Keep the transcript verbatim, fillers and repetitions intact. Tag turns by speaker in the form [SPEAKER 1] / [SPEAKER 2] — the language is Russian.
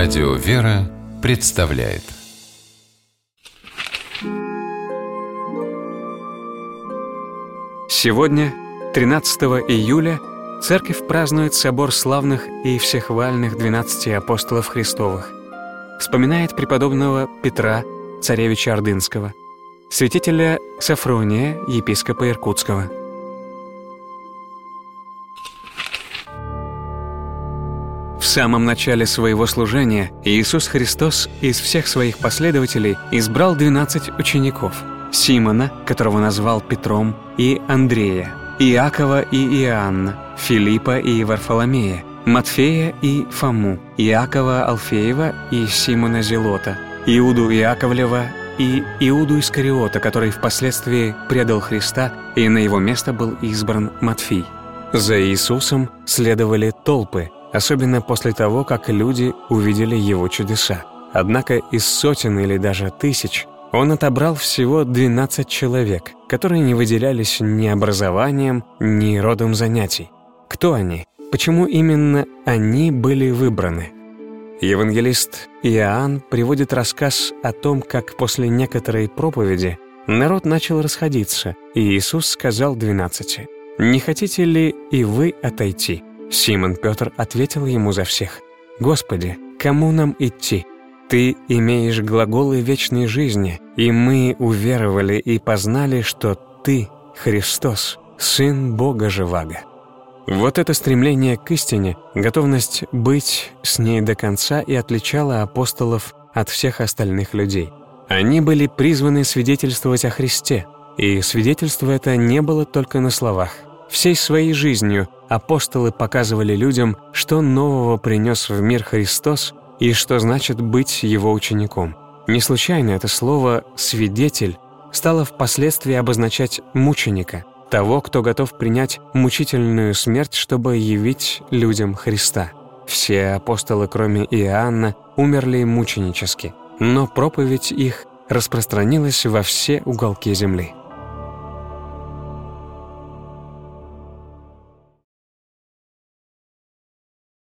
[SPEAKER 1] Радио «Вера» представляет.
[SPEAKER 2] Сегодня, тринадцатого июля, Церковь празднует собор славных и всехвальных двенадцати апостолов Христовых. Вспоминает преподобного Петра, царевича Ордынского, святителя Софрония, епископа Иркутского. В самом начале своего служения Иисус Христос из всех своих последователей избрал двенадцать учеников: Симона, которого назвал Петром, и Андрея, Иакова и Иоанна, Филиппа и Варфоломея, Матфея и Фому, Иакова Алфеева и Симона Зелота, Иуду Иаковлева и Иуду Искариота, который впоследствии предал Христа, и на его место был избран Матфий. За Иисусом следовали толпы, особенно после того, как люди увидели Его чудеса. Однако из сотен или даже тысяч Он отобрал всего двенадцать человек, которые не выделялись ни образованием, ни родом занятий. Кто они? Почему именно они были выбраны? Евангелист Иоанн приводит рассказ о том, как после некоторой проповеди народ начал расходиться, и Иисус сказал двенадцати: «Не хотите ли и вы отойти?» Симон Петр ответил ему за всех: «Господи, кому нам идти? Ты имеешь глаголы вечной жизни, и мы уверовали и познали, что Ты, Христос, Сын Бога Живаго». Вот это стремление к истине, готовность быть с ней до конца и отличало апостолов от всех остальных людей. Они были призваны свидетельствовать о Христе, и свидетельство это не было только на словах. Всей своей жизнью апостолы показывали людям, что нового принес в мир Христос и что значит быть Его учеником. Не случайно это слово «свидетель» стало впоследствии обозначать мученика, того, кто готов принять мучительную смерть, чтобы явить людям Христа. Все апостолы, кроме Иоанна, умерли мученически, но проповедь их распространилась во все уголки земли.